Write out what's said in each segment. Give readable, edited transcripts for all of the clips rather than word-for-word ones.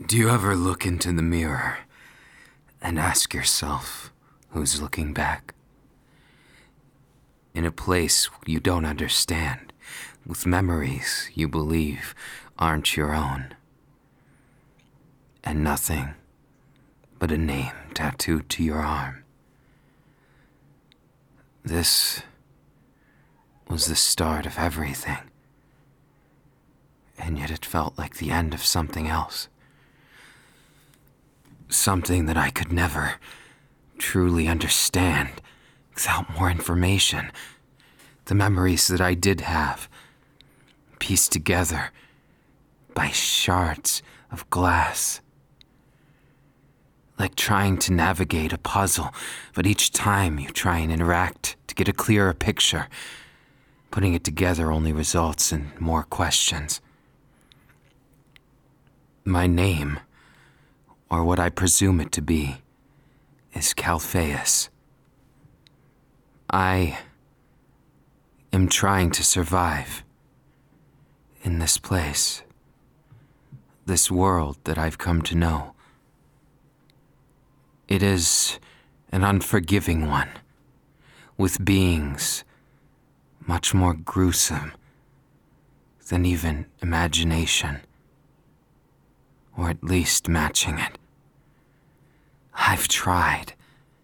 Do you ever look into the mirror and ask yourself who's looking back? In a place you don't understand, with memories you believe aren't your own, and nothing but a name tattooed to your arm. This was the start of everything, and yet it felt like the end of something else. Something that I could never truly understand without more information. The memories that I did have, pieced together by shards of glass. Like trying to navigate a puzzle, but each time you try and interact to get a clearer picture, putting it together only results in more questions. My name, or what I presume it to be, is Calpheus. I am trying to survive in this place, this world that I've come to know. It is an unforgiving one, with beings much more gruesome than even imagination, or at least matching it. I've tried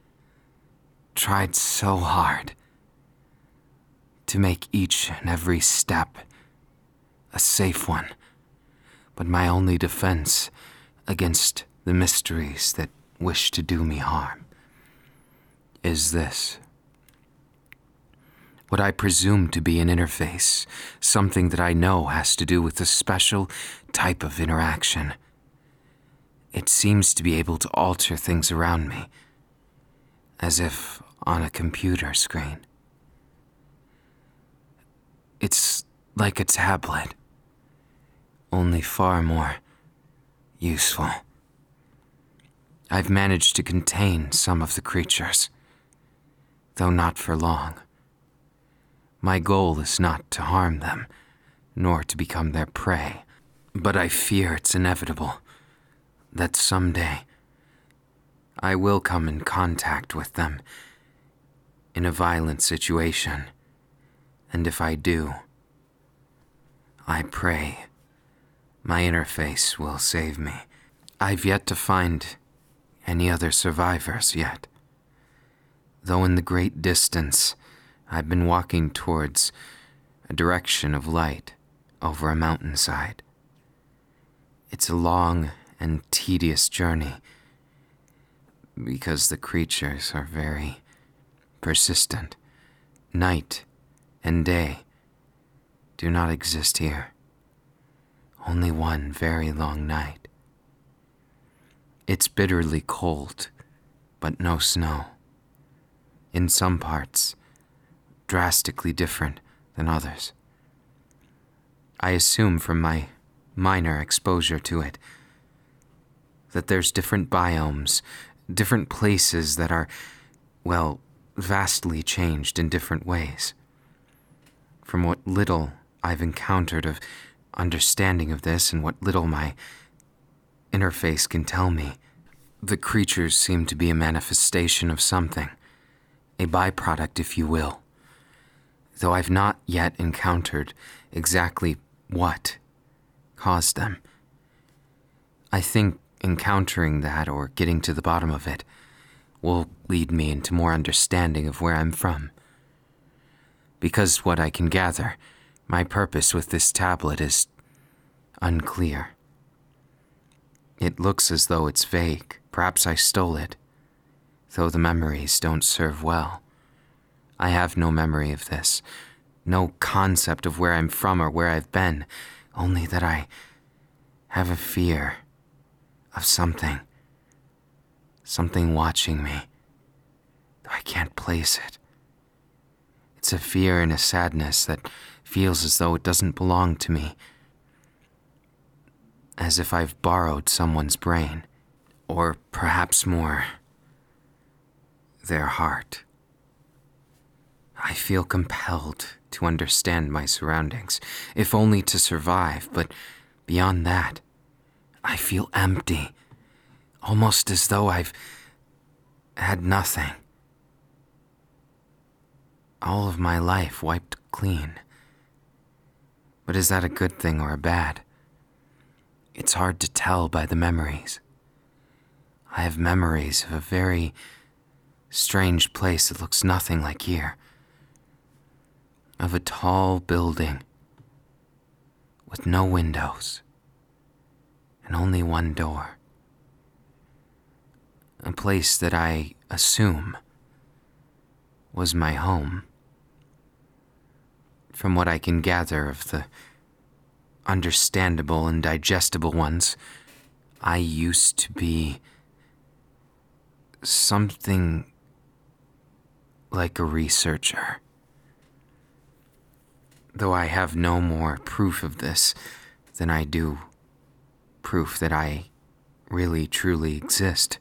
so hard to make each and every step a safe one, but my only defense against the mysteries that wish to do me harm is this. What I presume to be an interface, something that I know has to do with a special type of interaction. It seems to be able to alter things around me, as if on a computer screen. It's like a tablet, only far more useful. I've managed to contain some of the creatures, though not for long. My goal is not to harm them, nor to become their prey, but I fear it's inevitable that someday I will come in contact with them in a violent situation, and if I do, I pray my interface will save me. I've yet to find any other survivors yet, though in the great distance I've been walking towards a direction of light over a mountainside. It's a long and tedious journey because the creatures are very persistent. Night and day do not exist here. Only one very long night. It's bitterly cold, but no snow. In some parts, drastically different than others. I assume from my minor exposure to it that there's different biomes, different places that are, well, vastly changed in different ways. From what little I've encountered of understanding of this and what little my interface can tell me, the creatures seem to be a manifestation of something, a byproduct, if you will, though I've not yet encountered exactly what caused them. I think encountering that or getting to the bottom of it will lead me into more understanding of where I'm from. Because what I can gather, my purpose with this tablet is unclear. It looks as though it's vague. Perhaps I stole it, though the memories don't serve well. I have no memory of this, no concept of where I'm from or where I've been, only that I have a fear of something watching me, though I can't place it. It's a fear and a sadness that feels as though it doesn't belong to me, as if I've borrowed someone's brain, or perhaps more, their heart. I feel compelled to understand my surroundings, if only to survive, but beyond that, I feel empty, almost as though I've had nothing. All of my life wiped clean. But is that a good thing or a bad? It's hard to tell by the memories. I have memories of a very strange place that looks nothing like here. Of a tall building with no windows and only one door. A place that I assume was my home. From what I can gather of the understandable and digestible ones, I used to be something like a researcher. Though I have no more proof of this than I do proof that I really truly exist.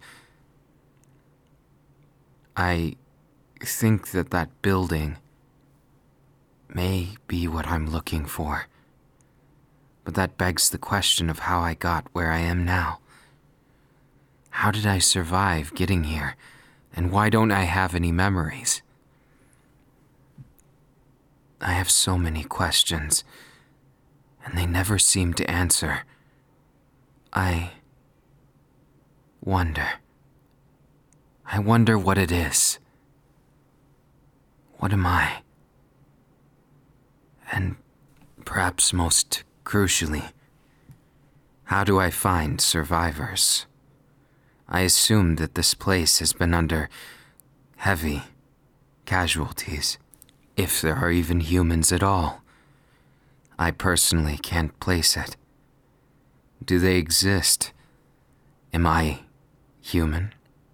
I think that that building may be what I'm looking for. But that begs the question of how I got where I am now. How did I survive getting here, and why don't I have any memories? I have so many questions, and they never seem to answer. I wonder what it is. What am I? And perhaps most crucially, how do I find survivors? I assume that this place has been under heavy casualties, if there are even humans at all. I personally can't place it. Do they exist? Am I human?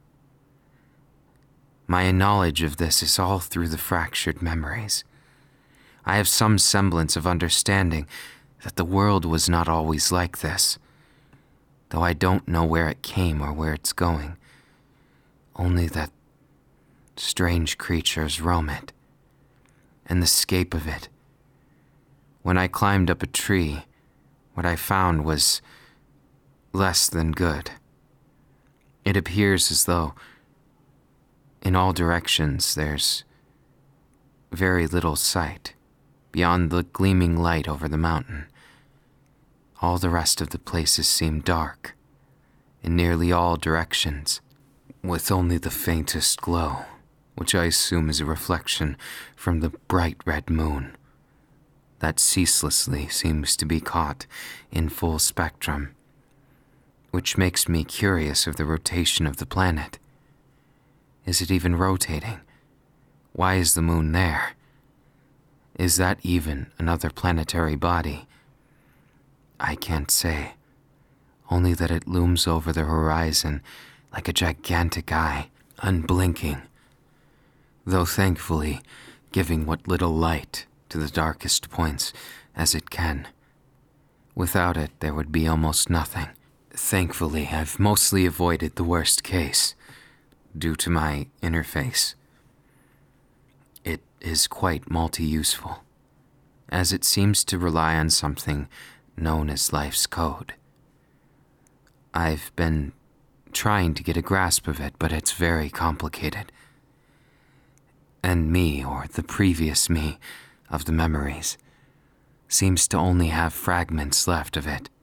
My knowledge of this is all through the fractured memories. I have some semblance of understanding that the world was not always like this, though I don't know where it came or where it's going, only that strange creatures roam it, and the scape of it. When I climbed up a tree, what I found was less than good. It appears as though in all directions there's very little sight beyond the gleaming light over the mountain. All the rest of the places seem dark, in nearly all directions, with only the faintest glow, which I assume is a reflection from the bright red moon that ceaselessly seems to be caught in full spectrum, which makes me curious of the rotation of the planet. Is it even rotating? Why is the moon there? Is that even another planetary body? I can't say, only that it looms over the horizon like a gigantic eye, unblinking, though thankfully giving what little light to the darkest points as it can. Without it, there would be almost nothing. Thankfully, I've mostly avoided the worst case due to my interface. It is quite multi-useful, as it seems to rely on something known as life's code. I've been trying to get a grasp of it, but it's very complicated. And me, or the previous me of the memories, seems to only have fragments left of it.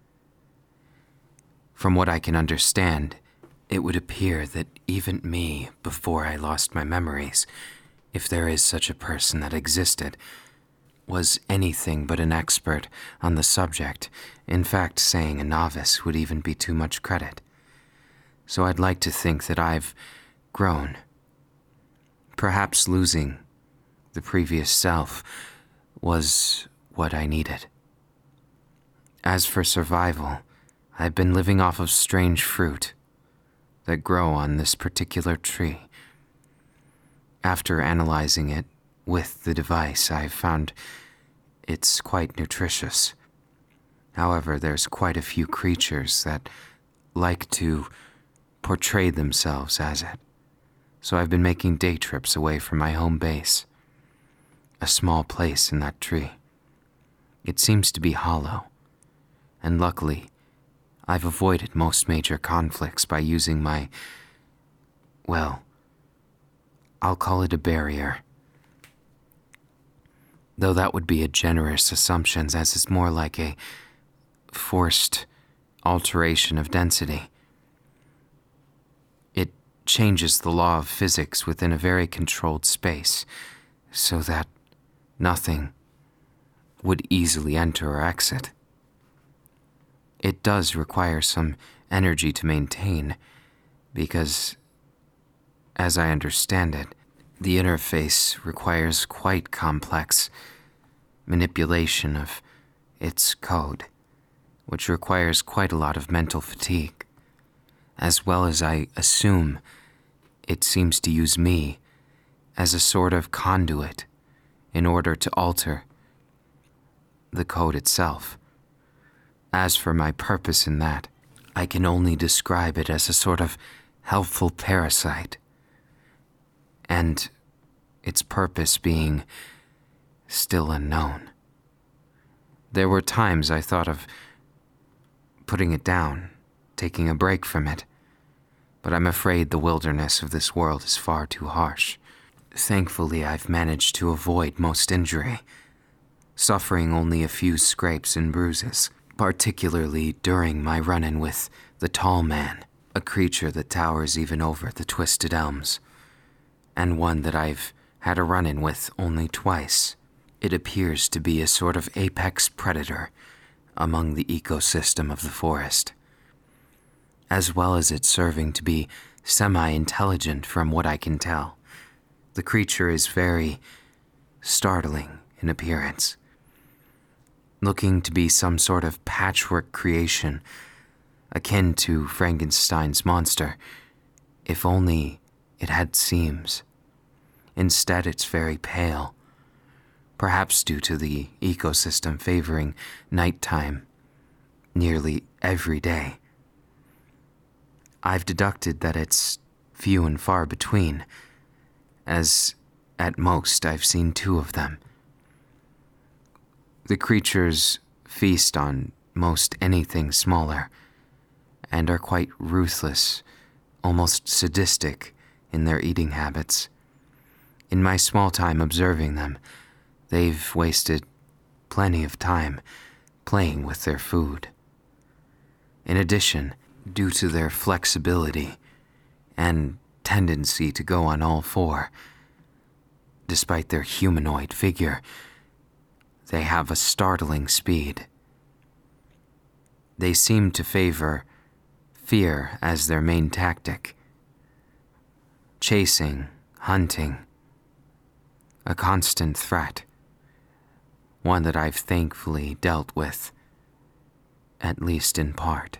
From what I can understand, it would appear that even me, before I lost my memories, if there is such a person that existed, was anything but an expert on the subject. In fact, saying a novice would even be too much credit. So I'd like to think that I've grown. Perhaps losing the previous self was what I needed. As for survival, I've been living off of strange fruit that grow on this particular tree. After analyzing it with the device, I've found it's quite nutritious. However, there's quite a few creatures that like to portray themselves as it. So I've been making day trips away from my home base, a small place in that tree. It seems to be hollow, and luckily, I've avoided most major conflicts by using my, well, I'll call it a barrier. Though that would be a generous assumption, as it's more like a forced alteration of density. It changes the law of physics within a very controlled space, so that nothing would easily enter or exit. It does require some energy to maintain, because, as I understand it, the interface requires quite complex manipulation of its code, which requires quite a lot of mental fatigue, as well as I assume it seems to use me as a sort of conduit in order to alter the code itself. As for my purpose in that, I can only describe it as a sort of helpful parasite, and its purpose being still unknown. There were times I thought of putting it down, taking a break from it, but I'm afraid the wilderness of this world is far too harsh. Thankfully, I've managed to avoid most injury, suffering only a few scrapes and bruises, particularly during my run-in with the Tall Man, a creature that towers even over the Twisted Elms, and one that I've had a run-in with only twice. It appears to be a sort of apex predator among the ecosystem of the forest, as well as it serving to be semi-intelligent from what I can tell. The creature is very startling in appearance, looking to be some sort of patchwork creation akin to Frankenstein's monster, if only it had seams. Instead, it's very pale, perhaps due to the ecosystem favoring nighttime nearly every day. I've deducted that it's few and far between, as at most I've seen 2 of them. The creatures feast on most anything smaller, and are quite ruthless, almost sadistic in their eating habits. In my small time observing them, they've wasted plenty of time playing with their food. In addition, due to their flexibility and tendency to go on all 4, despite their humanoid figure, they have a startling speed. They seem to favor fear as their main tactic. Chasing, hunting, a constant threat, one that I've thankfully dealt with, at least in part.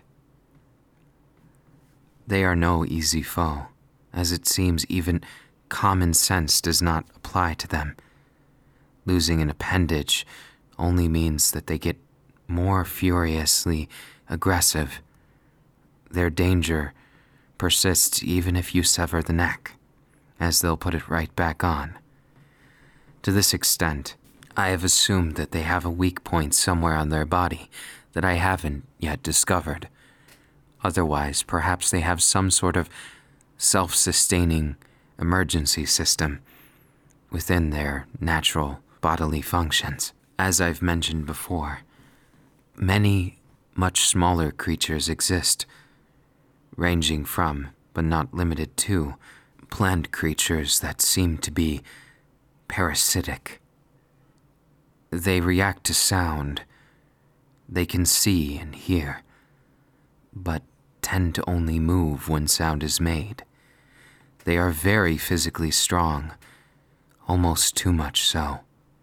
They are no easy foe, as it seems even common sense does not apply to them. Losing an appendage only means that they get more furiously aggressive. Their danger persists even if you sever the neck, as they'll put it right back on. To this extent, I have assumed that they have a weak point somewhere on their body that I haven't yet discovered. Otherwise, perhaps they have some sort of self-sustaining emergency system within their natural bodily functions. As I've mentioned before, many much smaller creatures exist, ranging from, but not limited to, plant creatures that seem to be parasitic. They react to sound. They can see and hear, but tend to only move when sound is made. They are very physically strong, almost too much so,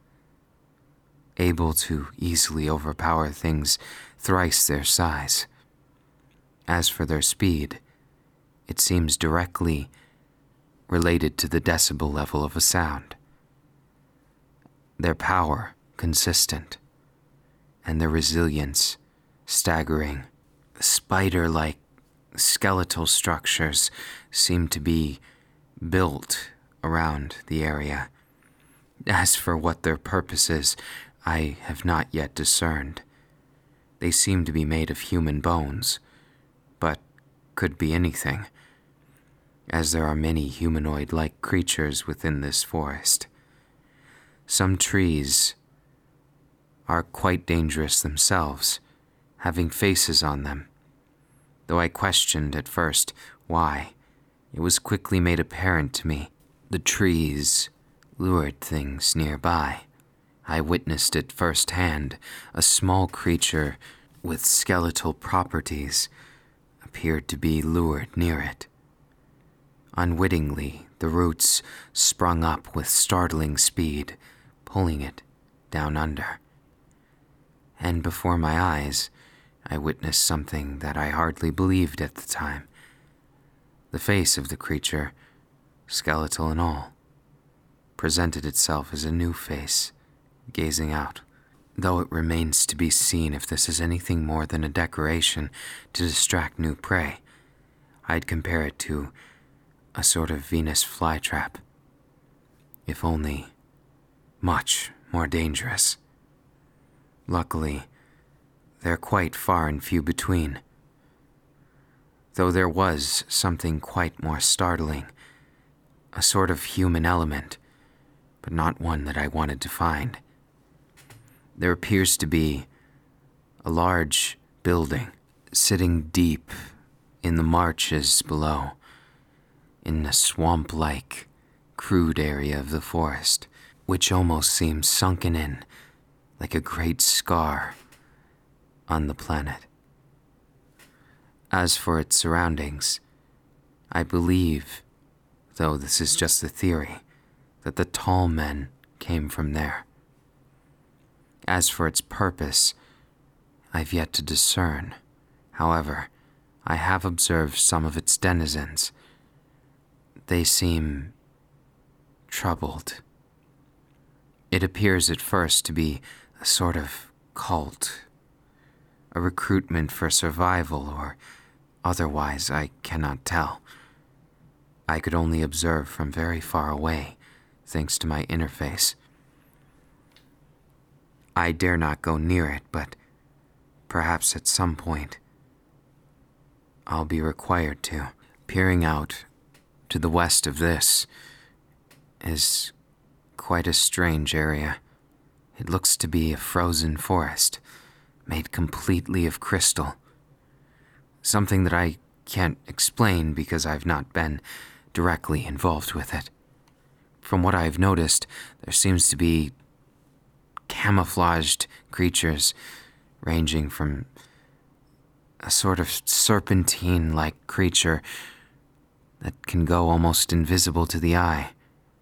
able to easily overpower things thrice their size. As for their speed, it seems directly related to the decibel level of a sound. Their power consistent, and their resilience staggering. Spider-like skeletal structures seem to be built around the area. As for what their purpose is, I have not yet discerned. They seem to be made of human bones, but could be anything, as there are many humanoid-like creatures within this forest. Some trees are quite dangerous themselves, having faces on them. Though I questioned at first why, it was quickly made apparent to me. The trees lured things nearby. I witnessed it firsthand. A small creature with skeletal properties appeared to be lured near it. Unwittingly, the roots sprung up with startling speed, pulling it down under. And before my eyes, I witnessed something that I hardly believed at the time. The face of the creature, skeletal and all, presented itself as a new face, gazing out, though it remains to be seen if this is anything more than a decoration to distract new prey. I'd compare it to a sort of Venus flytrap, if only much more dangerous. Luckily, they're quite far and few between, though there was something quite more startling, a sort of human element, but not one that I wanted to find. There appears to be a large building sitting deep in the marshes below, in a swamp-like, crude area of the forest, which almost seems sunken in like a great scar on the planet. As for its surroundings, I believe, though this is just a theory, that the tall men came from there. As for its purpose, I've yet to discern. However, I have observed some of its denizens. They seem troubled. It appears at first to be a sort of cult, a recruitment for survival or otherwise I cannot tell. I could only observe from very far away, thanks to my interface. I dare not go near it, but perhaps at some point I'll be required to. Peering out to the west of this is quite a strange area. It looks to be a frozen forest, made completely of crystal. Something that I can't explain because I've not been directly involved with it. From what I've noticed, there seems to be camouflaged creatures ranging from a sort of serpentine-like creature that can go almost invisible to the eye,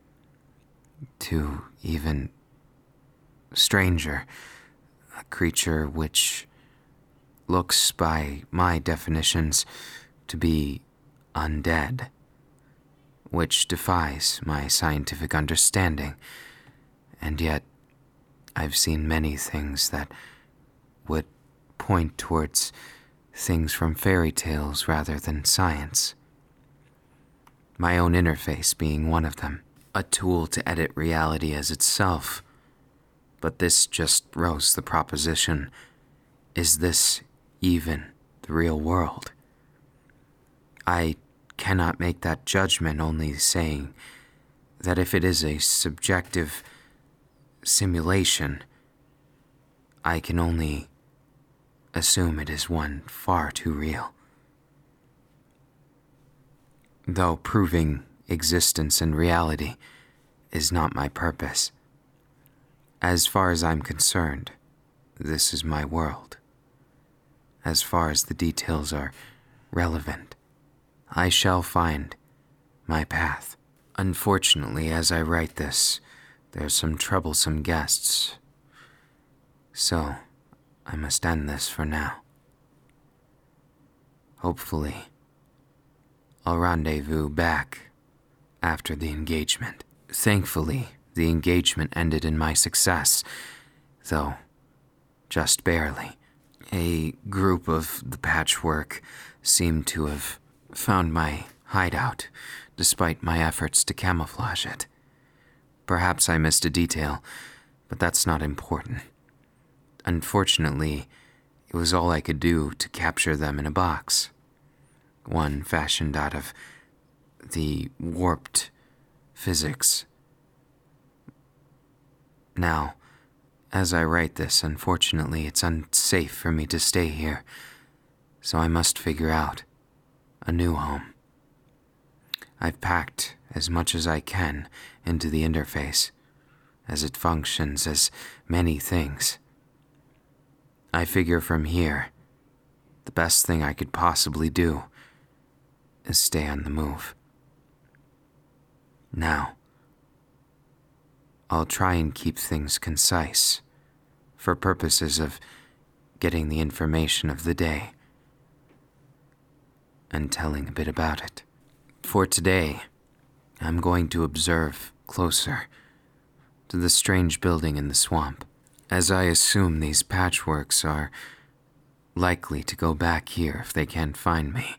to even stranger, a creature which looks, by my definitions, to be undead, which defies my scientific understanding, and yet I've seen many things that would point towards things from fairy tales rather than science. My own interface being one of them, a tool to edit reality as itself. But this just rose the proposition, is this even the real world? I cannot make that judgment, only saying that if it is a subjective simulation, I can only assume it is one far too real. Though proving existence and reality is not my purpose. As far as I'm concerned, this is my world. As far as the details are relevant, I shall find my path. Unfortunately, as I write this, there's some troublesome guests. So, I must end this for now. Hopefully, I'll rendezvous back after the engagement. Thankfully, the engagement ended in my success, though just barely. A group of the patchwork seemed to have found my hideout, despite my efforts to camouflage it. Perhaps I missed a detail, but that's not important. Unfortunately, it was all I could do to capture them in a box. one fashioned out of the warped physics. Now, as I write this, unfortunately, it's unsafe for me to stay here, so I must figure out a new home. I've packed as much as I can into the interface, as it functions as many things. I figure from here, the best thing I could possibly do is stay on the move. Now, I'll try and keep things concise for purposes of getting the information of the day and telling a bit about it. For today, I'm going to observe closer to the strange building in the swamp, as I assume these patchworks are likely to go back here if they can't find me.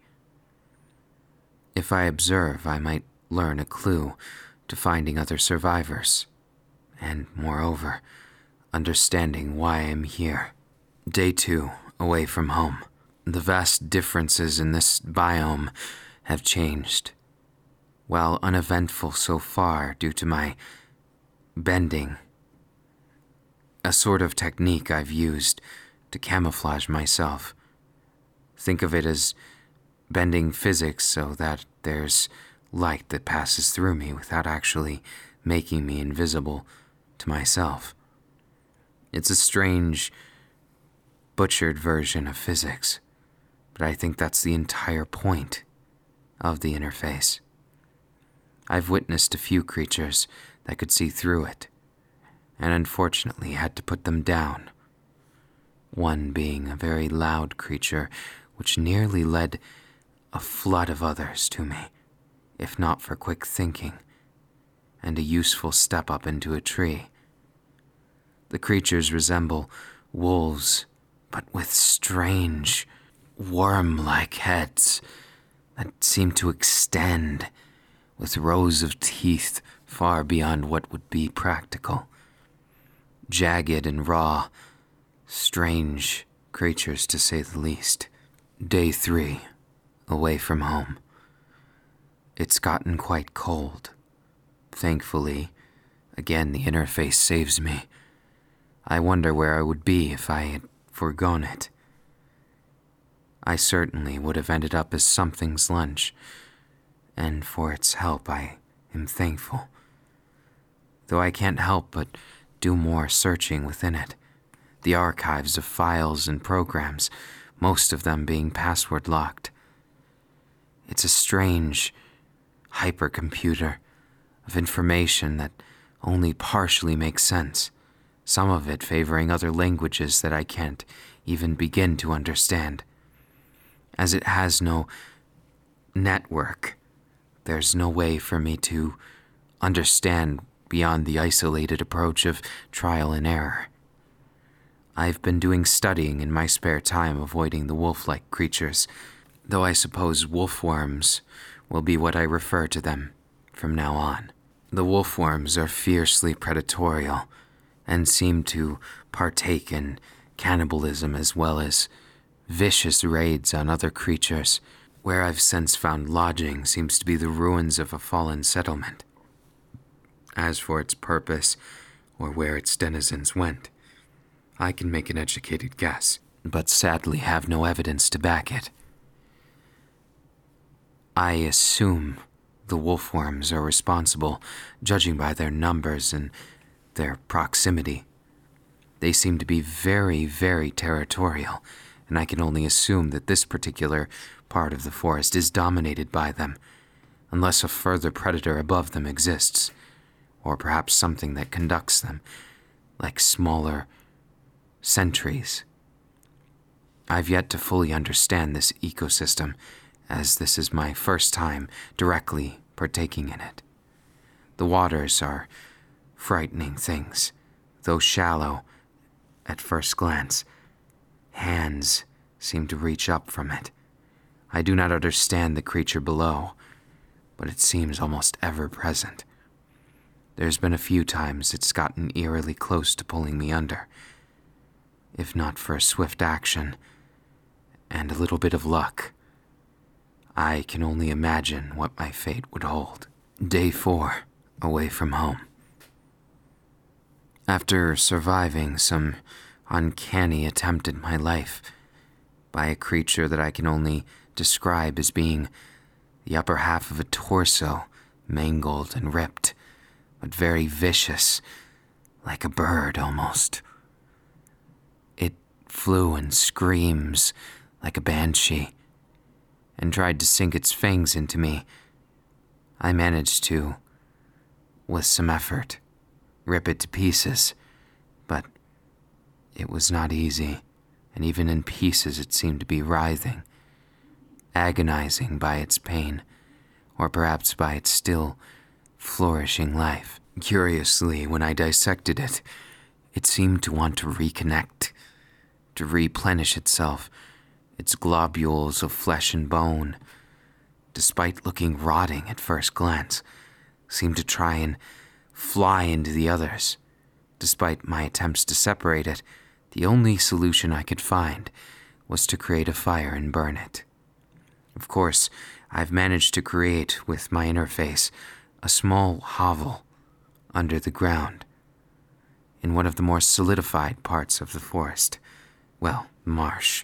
If I observe, I might learn a clue to finding other survivors, and moreover, understanding why I'm here. Day 2, away from home. The vast differences in this biome have changed. While uneventful so far due to my bending, a sort of technique I've used to camouflage myself. Think of it as bending physics so that there's light that passes through me without actually making me invisible to myself. It's a strange, butchered version of physics, but I think that's the entire point of the interface. I've witnessed a few creatures that could see through it, and unfortunately had to put them down. One being a very loud creature which nearly led a flood of others to me, if not for quick thinking and a useful step up into a tree. The creatures resemble wolves, but with strange, worm-like heads that seem to extend with rows of teeth far beyond what would be practical. Jagged and raw, strange creatures to say the least. Day 3, away from home. It's gotten quite cold. Thankfully, again the interface saves me. I wonder where I would be if I had forgone it. I certainly would have ended up as something's lunch, and for its help I am thankful. Though I can't help but do more searching within it. The archives of files and programs, most of them being password locked. It's a strange hypercomputer of information that only partially makes sense, some of it favoring other languages that I can't even begin to understand. As it has no network, there's no way for me to understand beyond the isolated approach of trial and error. I've been doing studying in my spare time, avoiding the wolf-like creatures, though I suppose wolfworms will be what I refer to them from now on. The wolfworms are fiercely predatorial and seem to partake in cannibalism as well as vicious raids on other creatures. Where I've since found lodging seems to be the ruins of a fallen settlement. As for its purpose, or where its denizens went, I can make an educated guess, but sadly have no evidence to back it. I assume the wolfworms are responsible, judging by their numbers and their proximity. They seem to be very, very territorial, and I can only assume that this particular part of the forest is dominated by them, unless a further predator above them exists, or perhaps something that conducts them, like smaller sentries. I've yet to fully understand this ecosystem, as this is my first time directly partaking in it. The waters are frightening things, though shallow at first glance. Hands seem to reach up from it. I do not understand the creature below, but it seems almost ever present. There's been a few times it's gotten eerily close to pulling me under. If not for a swift action and a little bit of luck, I can only imagine what my fate would hold. Day 4, away from home. After surviving some uncanny attempt at my life by a creature that I can only describe as being the upper half of a torso, mangled and ripped, but very vicious, like a bird almost. It flew and screams like a banshee, and tried to sink its fangs into me. I managed to, with some effort, rip it to pieces, but it was not easy, and even in pieces it seemed to be writhing, agonizing by its pain, or perhaps by its still flourishing life. Curiously, when I dissected it, it seemed to want to reconnect, to replenish itself, its globules of flesh and bone, despite looking rotting at first glance, seemed to try and fly into the others. Despite my attempts to separate it, the only solution I could find was to create a fire and burn it. Of course, I've managed to create, with my interface, a small hovel under the ground, in one of the more solidified parts of the forest. Well, marsh.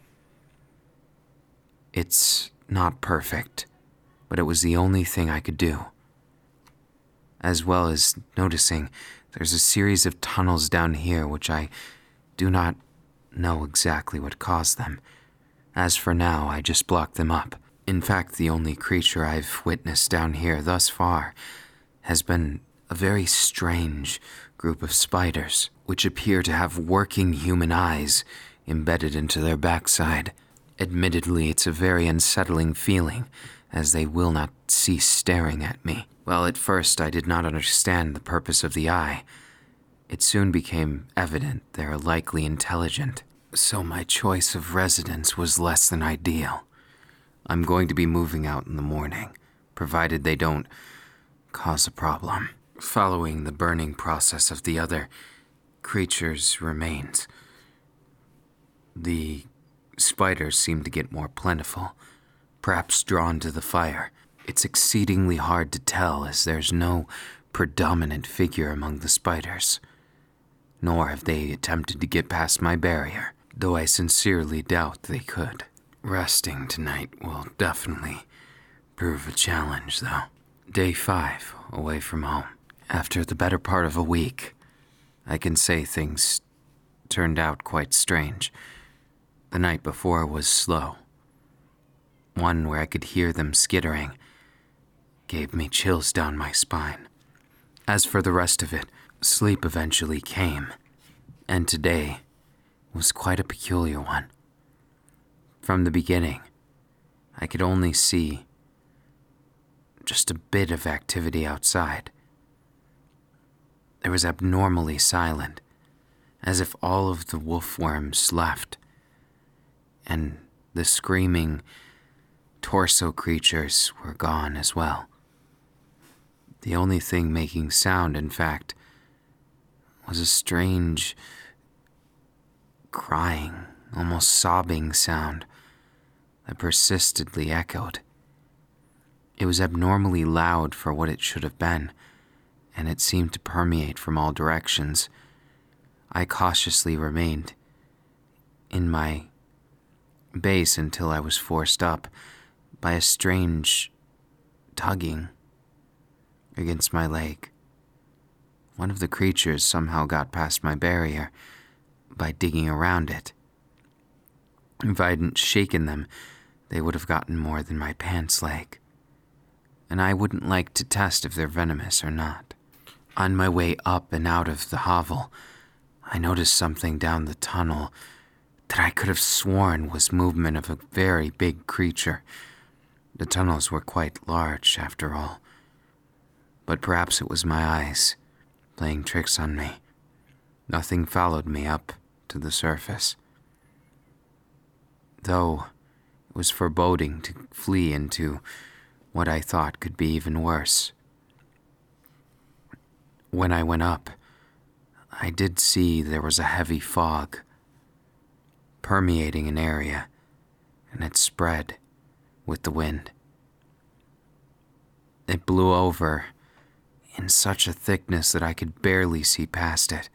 It's not perfect, but it was the only thing I could do. As well as noticing there's a series of tunnels down here which I do not know exactly what caused them. As for now, I just blocked them up. In fact, the only creature I've witnessed down here thus far has been a very strange group of spiders, which appear to have working human eyes embedded into their backside. Admittedly, it's a very unsettling feeling, as they will not cease staring at me. While at first I did not understand the purpose of the eye, it soon became evident they are likely intelligent. So my choice of residence was less than ideal. I'm going to be moving out in the morning, provided they don't cause a problem. Following the burning process of the other creature's remains, the spiders seem to get more plentiful, perhaps drawn to the fire. It's exceedingly hard to tell, as there's no predominant figure among the spiders, nor have they attempted to get past my barrier, though I sincerely doubt they could. Resting tonight will definitely prove a challenge, though. Day 5, away from home. After the better part of a week, I can say things turned out quite strange. The night before was slow. One where I could hear them skittering gave me chills down my spine. As for the rest of it, sleep eventually came, and today was quite a peculiar one. From the beginning, I could only see just a bit of activity outside. It was abnormally silent, as if all of the wolfworms left, and the screaming torso creatures were gone as well. The only thing making sound, in fact, was a strange crying, almost sobbing sound that persistently echoed. It was abnormally loud for what it should have been, and it seemed to permeate from all directions. I cautiously remained in my base until I was forced up by a strange tugging against my leg. One of the creatures somehow got past my barrier by digging around it. If I hadn't shaken them, they would have gotten more than my pants leg, and I wouldn't like to test if they're venomous or not. On my way up and out of the hovel, I noticed something down the tunnel that I could have sworn was movement of a very big creature. The tunnels were quite large, after all. But perhaps it was my eyes playing tricks on me. Nothing followed me up to the surface, though it was foreboding to flee into what I thought could be even worse. When I went up, I did see there was a heavy fog permeating an area, and it spread with the wind. It blew over in such a thickness that I could barely see past it.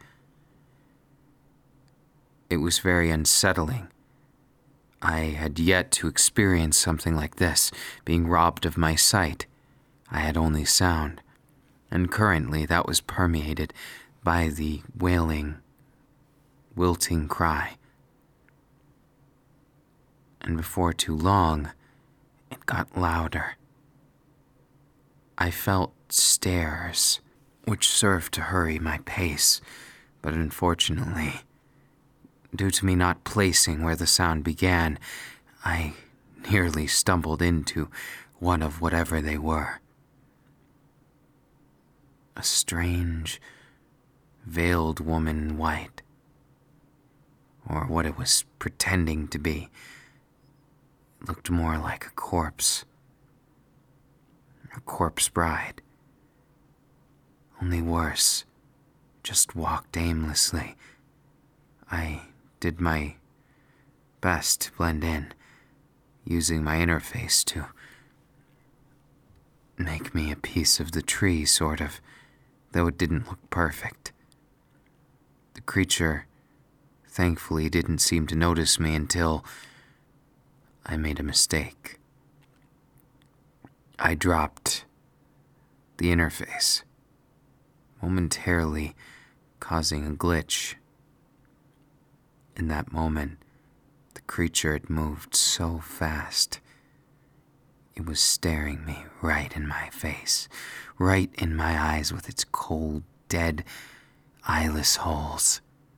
It was very unsettling. I had yet to experience something like this, being robbed of my sight. I had only sound, and currently that was permeated by the wailing, wilting cry. And before too long, it got louder. I felt stares, which served to hurry my pace, but unfortunately, due to me not placing where the sound began, I nearly stumbled into one of whatever they were. A strange, veiled woman in white, or what it was pretending to be. It looked more like a corpse bride. Only worse, just walked aimlessly. I did my best to blend in, using my interface to make me a piece of the tree, sort of, though it didn't look perfect. The creature, thankfully, didn't seem to notice me until I made a mistake. I dropped the interface, momentarily causing a glitch. In that moment, the creature had moved so fast. It was staring me right in my face, right in my eyes with its cold, dead, eyeless holes.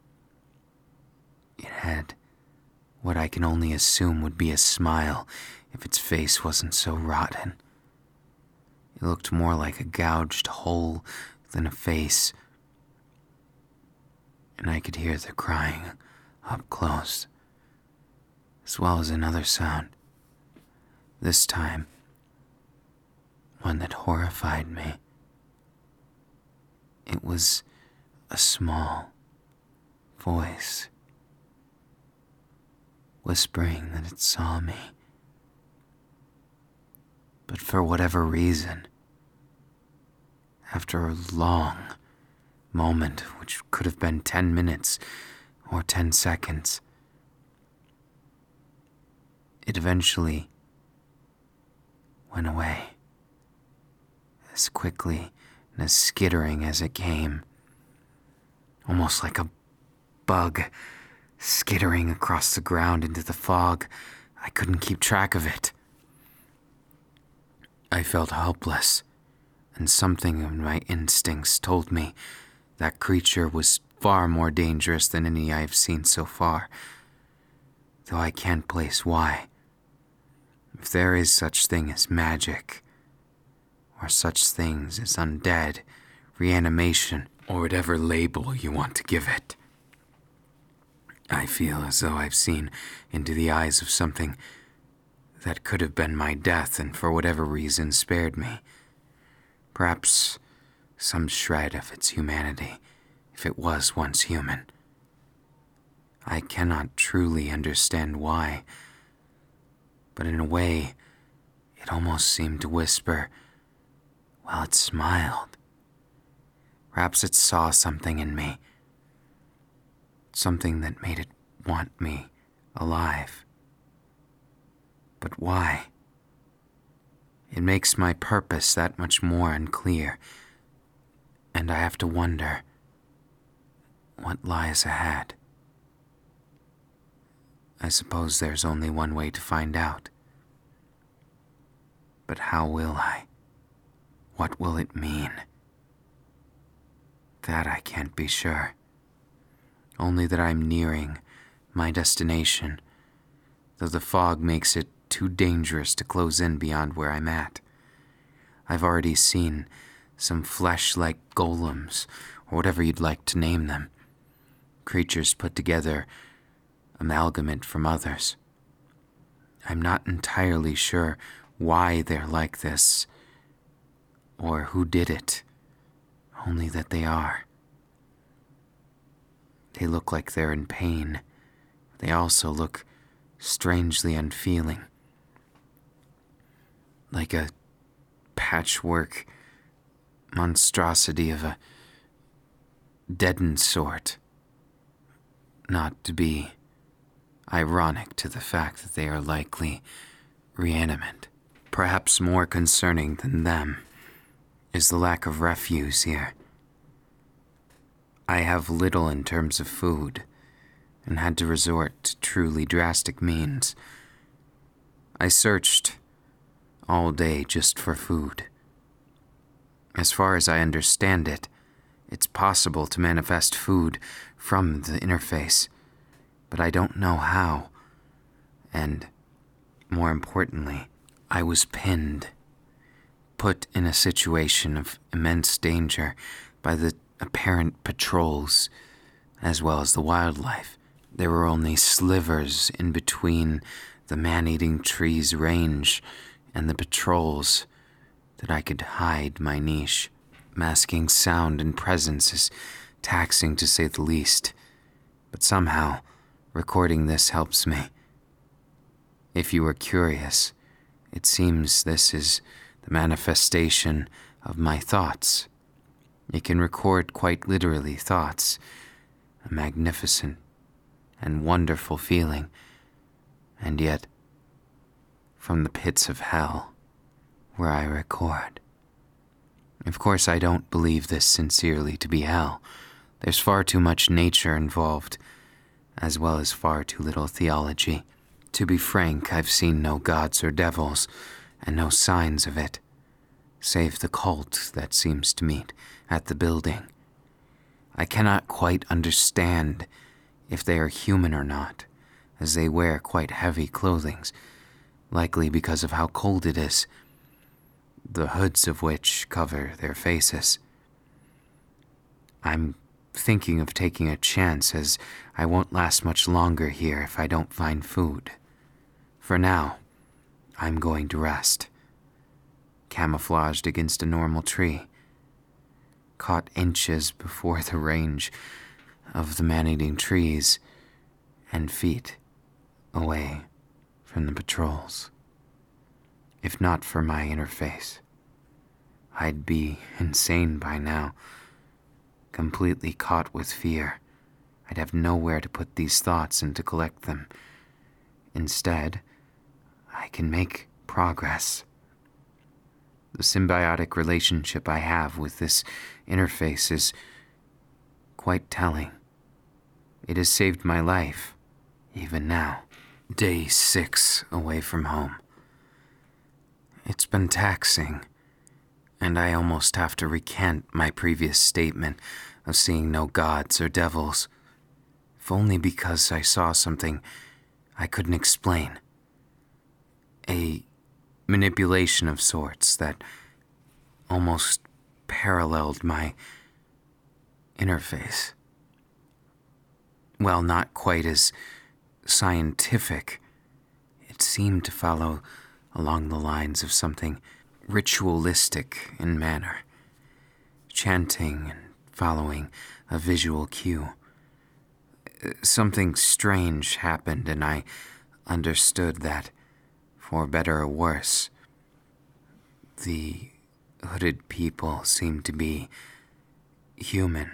It had what I can only assume would be a smile if its face wasn't so rotten. It looked more like a gouged hole than a face, and I could hear the crying up close, as well as another sound, this time one that horrified me. It was a small voice, whispering that it saw me. But for whatever reason, after a long moment, which could have been 10 minutes or 10 seconds, it eventually went away, as quickly and as skittering as it came, almost like a bug skittering across the ground into the fog. I couldn't keep track of it. I felt helpless, and something in my instincts told me that creature was far more dangerous than any I have seen so far, though I can't place why. If there is such thing as magic, or such things as undead, reanimation, or whatever label you want to give it, I feel as though I've seen into the eyes of something that could have been my death and for whatever reason spared me. Perhaps some shred of its humanity, if it was once human. I cannot truly understand why, but in a way, it almost seemed to whisper while it smiled. Perhaps it saw something in me, something that made it want me alive. But why? It makes my purpose that much more unclear, and I have to wonder what lies ahead. I suppose there's only one way to find out. But how will I? What will it mean? That I can't be sure. Only that I'm nearing my destination, though the fog makes it too dangerous to close in beyond where I'm at. I've already seen some flesh-like golems, or whatever you'd like to name them, creatures put together, amalgamate from others. I'm not entirely sure why they're like this, or who did it, only that they are. They look like they're in pain. They also look strangely unfeeling. like a patchwork monstrosity of a deadened sort. Not to be ironic to the fact that they are likely reanimate. Perhaps more concerning than them is the lack of refuse here. I have little in terms of food, and had to resort to truly drastic means. I searched all day just for food. As far as I understand it, it's possible to manifest food from the interface, but I don't know how. And, more importantly, I was pinned, put in a situation of immense danger by the apparent patrols, as well as the wildlife. There were only slivers in between the man-eating trees' range and the patrols that I could hide my niche. Masking sound and presence is taxing to say the least, but somehow recording this helps me. If you were curious, it seems this is the manifestation of my thoughts. It can record quite literally thoughts, a magnificent and wonderful feeling, and yet, from the pits of hell, where I record. Of course, I don't believe this sincerely to be hell. There's far too much nature involved, as well as far too little theology. To be frank, I've seen no gods or devils, and no signs of it, save the cult that seems to meet at the building. I cannot quite understand if they are human or not, as they wear quite heavy clothing, likely because of how cold it is, the hoods of which cover their faces. I'm thinking of taking a chance, as I won't last much longer here if I don't find food. For now, I'm going to rest, camouflaged against a normal tree, caught inches before the range of the man-eating trees, and feet away from the patrols. If not for my interface, I'd be insane by now, completely caught with fear. I'd have nowhere to put these thoughts and to collect them. Instead, I can make progress. The symbiotic relationship I have with this interface is quite telling. It has saved my life, even now. Day 6 away from home. It's been taxing, and I almost have to recant my previous statement of seeing no gods or devils, if only because I saw something I couldn't explain. A manipulation of sorts that almost paralleled my interface. While not quite as scientific, it seemed to follow along the lines of something ritualistic in manner, chanting and following a visual cue. Something strange happened, and I understood that, for better or worse, the hooded people seemed to be human.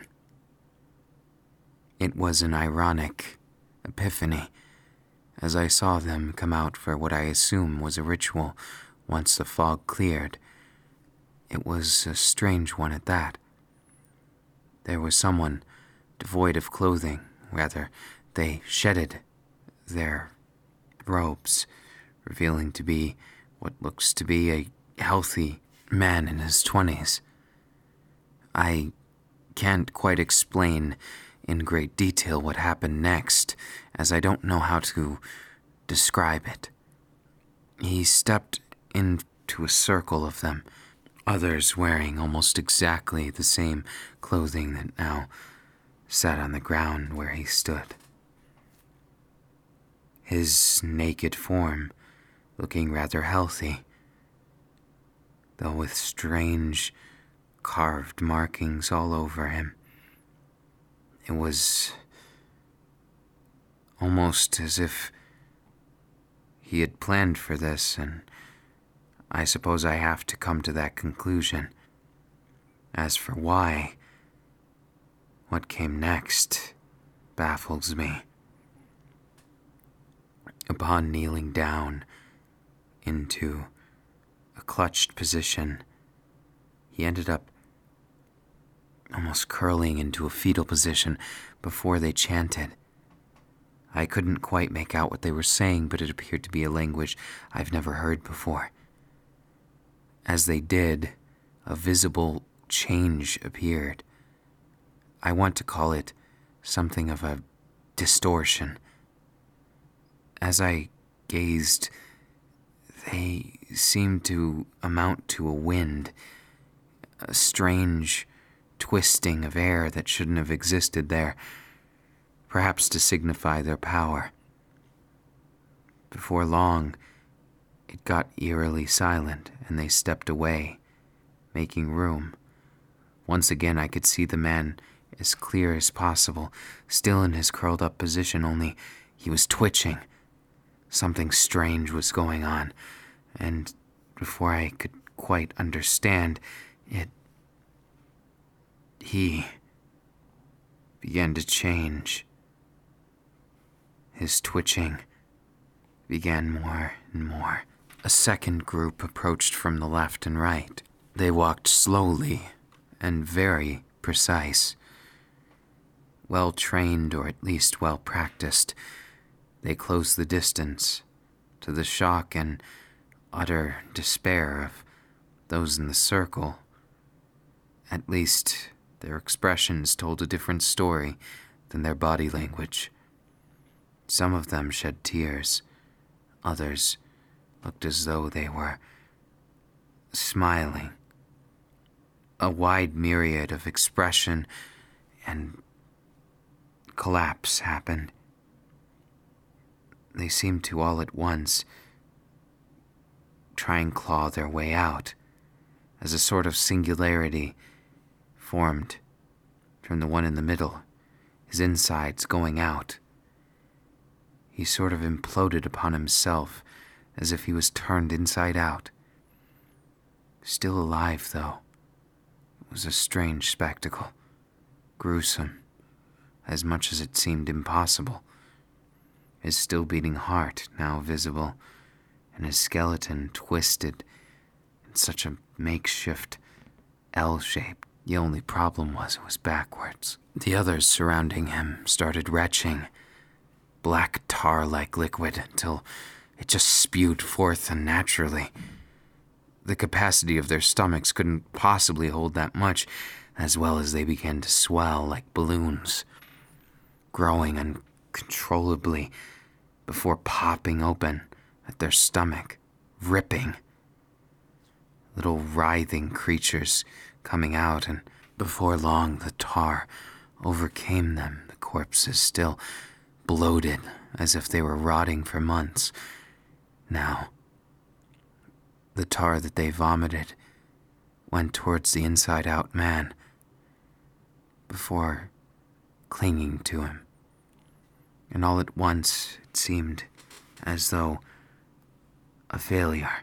It was an ironic epiphany, as I saw them come out for what I assume was a ritual once the fog cleared. It was a strange one at that. There was someone devoid of clothing, rather, they shedded their robes, revealing to be what looks to be a healthy man in his 20s. I can't quite explain in great detail what happened next, as I don't know how to describe it. He stepped into a circle of them, others wearing almost exactly the same clothing that now sat on the ground where he stood. His naked form looking rather healthy, though with strange carved markings all over him. It was almost as if he had planned for this, and I suppose I have to come to that conclusion. As for why, what came next baffles me. Upon kneeling down into a clutched position, he ended up almost curling into a fetal position before they chanted. I couldn't quite make out what they were saying, but it appeared to be a language I've never heard before. As they did, a visible change appeared. I want to call it something of a distortion. As I gazed, they seemed to amount to a wind, a strange twisting of air that shouldn't have existed there, perhaps to signify their power. Before long, it got eerily silent, and they stepped away, making room. Once again, I could see the man as clear as possible, still in his curled-up position, only he was twitching. Something strange was going on, and before I could quite understand it, he began to change. His twitching began more and more. A second group approached from the left and right. They walked slowly and very precise. Well trained, or at least well practiced, they closed the distance, to the shock and utter despair of those in the circle. At least their expressions told a different story than their body language. Some of them shed tears. Others looked as though they were smiling. A wide myriad of expression and collapse happened. They seemed to all at once try and claw their way out, as a sort of singularity formed from the one in the middle, his insides going out. He sort of imploded upon himself, as if he was turned inside out. Still alive, though. It was a strange spectacle, gruesome, as much as it seemed impossible. His still-beating heart now visible, and his skeleton twisted in such a makeshift L shape. The only problem was it was backwards. The others surrounding him started retching, black tar-like liquid, until it just spewed forth unnaturally. The capacity of their stomachs couldn't possibly hold that much, as well as they began to swell like balloons, growing uncontrollably before popping open at their stomach, ripping. Little writhing creatures coming out, and before long the tar overcame them, the corpses still bloated as if they were rotting for months. Now, the tar that they vomited went towards the inside-out man before clinging to him. And all at once it seemed as though a failure.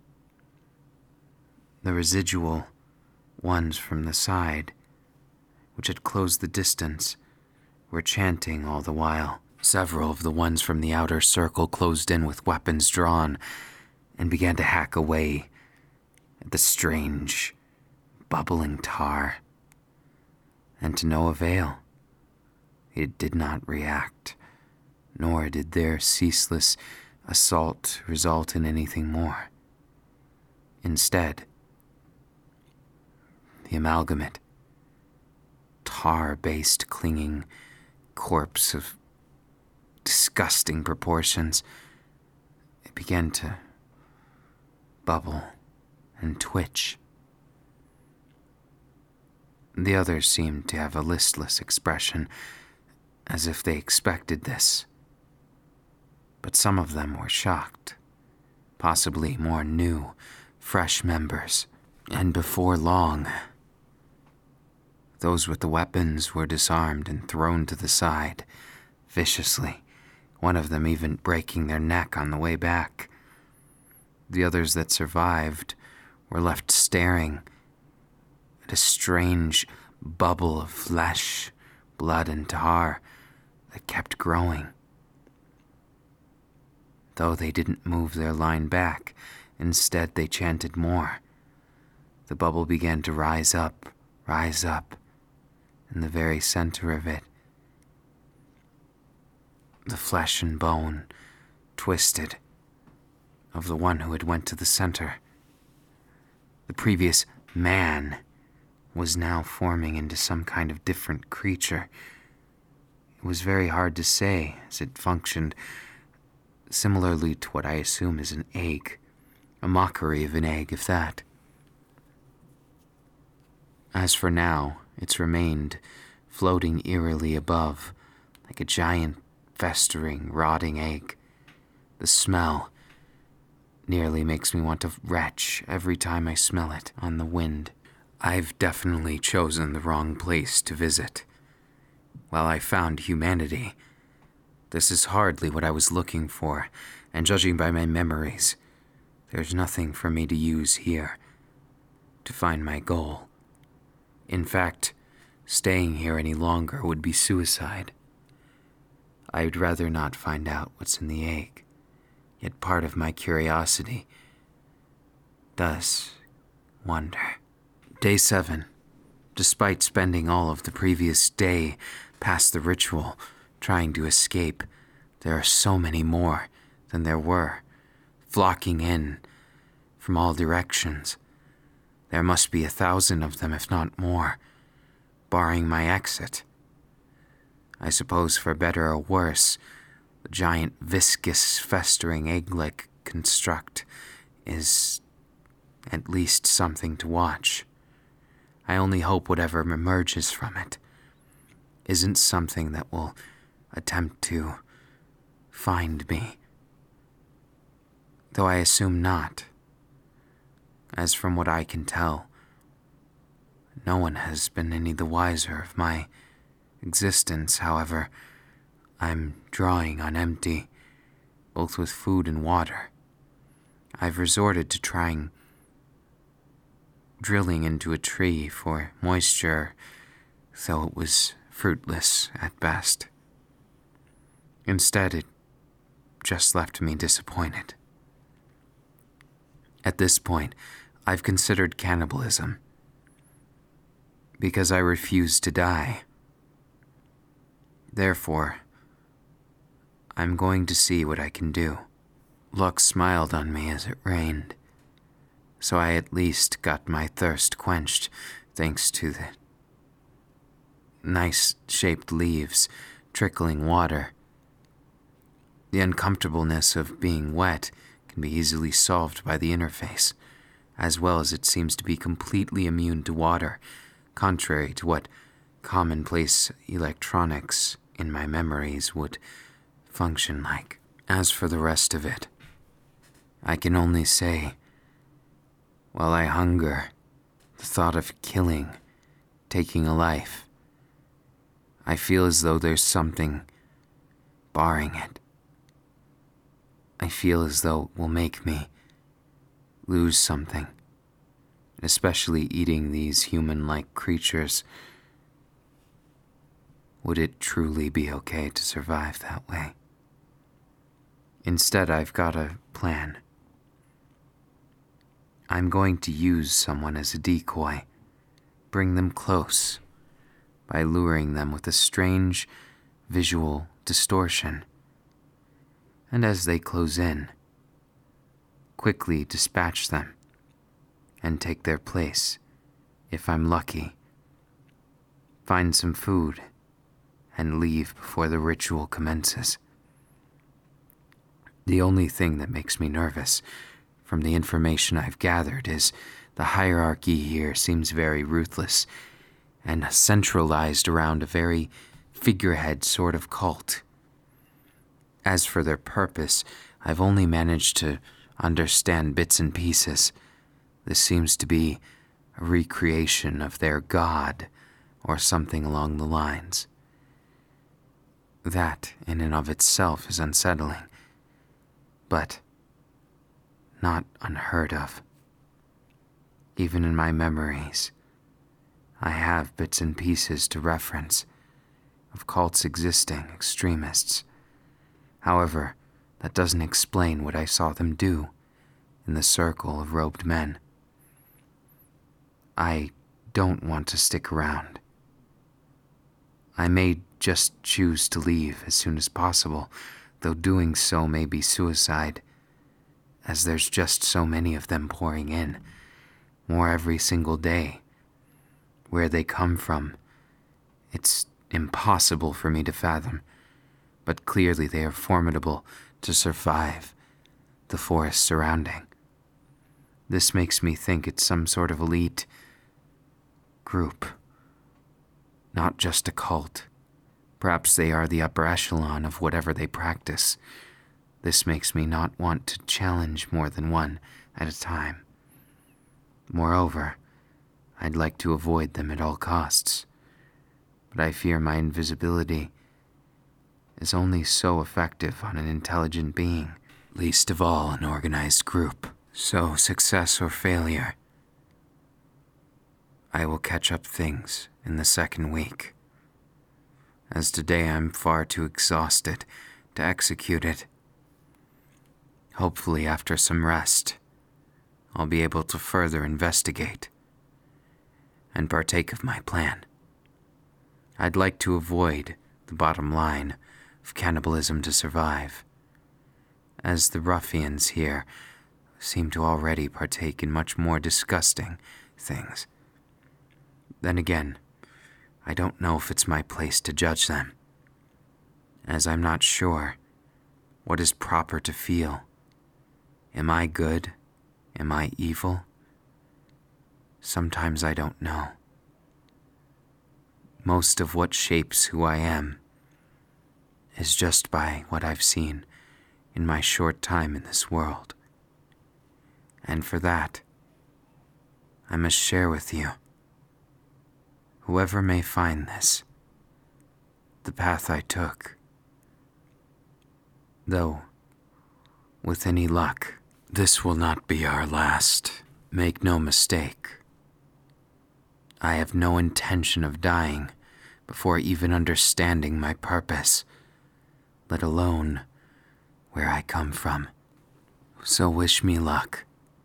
The residual ones from the side, which had closed the distance, were chanting all the while. Several of the ones from the outer circle closed in with weapons drawn and began to hack away at the strange, bubbling tar. And to no avail. It did not react, nor did their ceaseless assault result in anything more. Instead, the amalgamate, tar-based clinging corpse of disgusting proportions, it began to bubble and twitch. The others seemed to have a listless expression, as if they expected this. But some of them were shocked, possibly more new, fresh members. And before long, those with the weapons were disarmed and thrown to the side, viciously, one of them even breaking their neck on the way back. The others that survived were left staring at a strange bubble of flesh, blood, and tar that kept growing. Though they didn't move their line back, instead they chanted more. The bubble began to rise up, in the very center of it. The flesh and bone twisted of the one who had went to the center. The previous man was now forming into some kind of different creature. It was very hard to say, as it functioned similarly to what I assume is an egg, a mockery of an egg, if that. As for now, it's remained floating eerily above, like a giant, festering, rotting egg. The smell nearly makes me want to retch every time I smell it on the wind. I've definitely chosen the wrong place to visit. While I found humanity, this is hardly what I was looking for, and judging by my memories, there's nothing for me to use here to find my goal. In fact, staying here any longer would be suicide. I'd rather not find out what's in the egg, yet part of my curiosity does wonder. Day 7. Despite spending all of the previous day past the ritual, trying to escape, there are so many more than there were, flocking in from all directions. There must be 1,000 of them, if not more, barring my exit. I suppose for better or worse, the giant viscous festering egg-like construct is at least something to watch. I only hope whatever emerges from it isn't something that will attempt to find me. Though I assume not. As from what I can tell, no one has been any the wiser of my existence. However, I'm drawing on empty, both with food and water. I've resorted to trying drilling into a tree for moisture, though it was fruitless at best. Instead, it just left me disappointed. At this point, I've considered cannibalism, because I refuse to die. Therefore, I'm going to see what I can do. Luck smiled on me as it rained, so I at least got my thirst quenched thanks to the nice-shaped leaves trickling water. The uncomfortableness of being wet can be easily solved by the interface, as well as it seems to be completely immune to water, contrary to what commonplace electronics in my memories would function like. As for the rest of it, I can only say, while I hunger, the thought of killing, taking a life, I feel as though there's something barring it. I feel as though it will make me lose something, especially eating these human-like creatures. Would it truly be okay to survive that way? Instead, I've got a plan. I'm going to use someone as a decoy, bring them close, by luring them with a strange visual distortion. And as they close in, quickly dispatch them and take their place, if I'm lucky. Find some food and leave before the ritual commences. The only thing that makes me nervous, from the information I've gathered, is the hierarchy here seems very ruthless and centralized around a very figurehead sort of cult. As for their purpose, I've only managed to understand bits and pieces. This seems to be a recreation of their god, or something along the lines. That, in and of itself, is unsettling. But not unheard of. Even in my memories, I have bits and pieces to reference of cults existing, extremists. However, that doesn't explain what I saw them do in the circle of robed men. I don't want to stick around. I may just choose to leave as soon as possible, though doing so may be suicide, as there's just so many of them pouring in, more every single day. Where they come from, it's impossible for me to fathom, but clearly they are formidable to survive the forest surrounding. This makes me think it's some sort of elite group, not just a cult. Perhaps they are the upper echelon of whatever they practice. This makes me not want to challenge more than one at a time. Moreover, I'd like to avoid them at all costs, but I fear my invisibility is only so effective on an intelligent being, least of all an organized group. So, success or failure, I will catch up things in the second week, as today I'm far too exhausted to execute it. Hopefully, after some rest, I'll be able to further investigate and partake of my plan. I'd like to avoid the bottom line of cannibalism to survive, as the ruffians here seem to already partake in much more disgusting things. Then again, I don't know if it's my place to judge them, as I'm not sure what is proper to feel. Am I good? Am I evil? Sometimes I don't know. Most of what shapes who I am is just by what I've seen in my short time in this world. And for that, I must share with you, whoever may find this, the path I took. Though, with any luck, this will not be our last. Make no mistake. I have no intention of dying before even understanding my purpose, let alone where I come from. So wish me luck.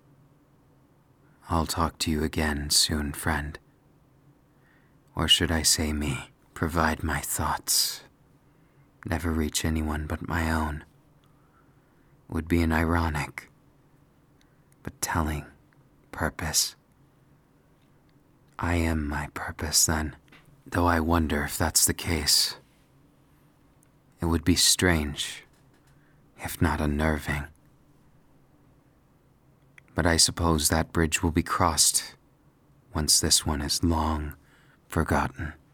I'll talk to you again soon, friend. Or should I say me, provide my thoughts, never reach anyone but my own. Would be an ironic, but telling purpose. I am my purpose then, though I wonder if that's the case. It would be strange, if not unnerving. But I suppose that bridge will be crossed once this one is long forgotten.